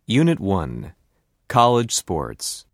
Unit 1. College Sports.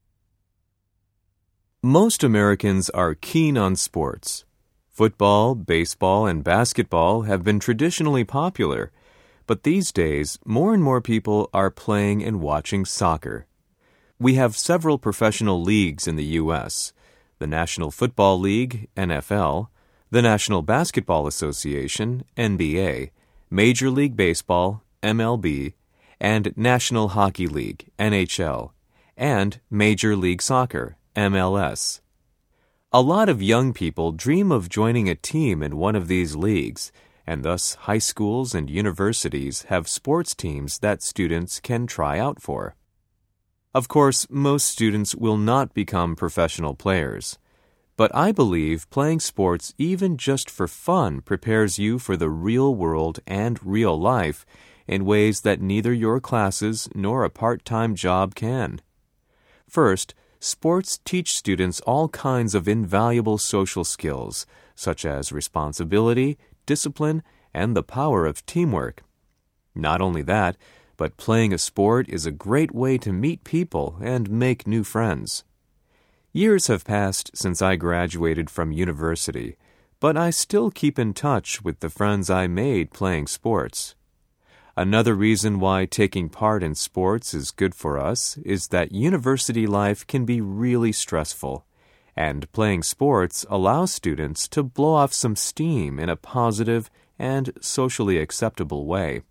Most Americans are keen on sports. Football, baseball, and basketball have been traditionally popular, but these days, more and more people are playing and watching soccer. We have several professional leagues in the U.S., the National Football League, NFL, the National Basketball Association, NBA, Major League Baseball, MLB, and National Hockey League, NHL, and Major League Soccer, MLS. A lot of young people dream of joining a team in one of these leagues, and thus high schools and universities have sports teams that students can try out for. Of course, most students will not become professional players, but I believe playing sports even just for fun prepares you for the real world and real life in ways that neither your classes nor a part-time job can. First, sports teach students all kinds of invaluable social skills, such as responsibility, discipline, and the power of teamwork. Not only that, but playing a sport is a great way to meet people and make new friends. Years have passed since I graduated from university, but I still keep in touch with the friends I made playing sports. Another reason why taking part in sports is good for us is that university life can be really stressful, and playing sports allows students to blow off some steam in a positive and socially acceptable way.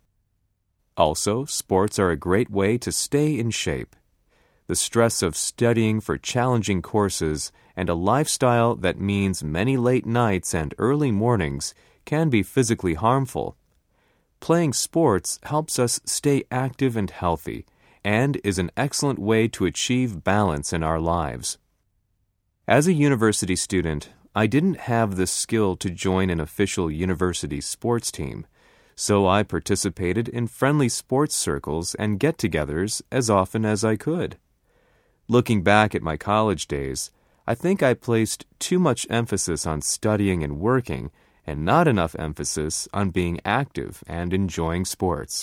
Also, sports are a great way to stay in shape. The stress of studying for challenging courses and a lifestyle that means many late nights and early mornings can be physically harmful. Playing sports helps us stay active and healthy, and is an excellent way to achieve balance in our lives. As a university student, I didn't have the skill to join an official university sports team, so I participated in friendly sports circles and get-togethers as often as I could. Looking back at my college days, I think I placed too much emphasis on studying and working, and not enough emphasis on being active and enjoying sports.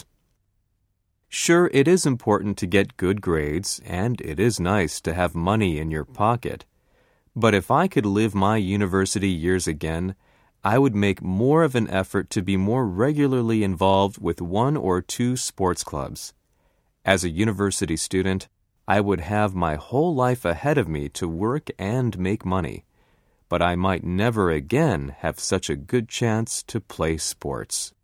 Sure, it is important to get good grades, and it is nice to have money in your pocket. But if I could live my university years again, I would make more of an effort to be more regularly involved with one or two sports clubs. As a university student, I would have my whole life ahead of me to work and make money, but I might never again have such a good chance to play sports.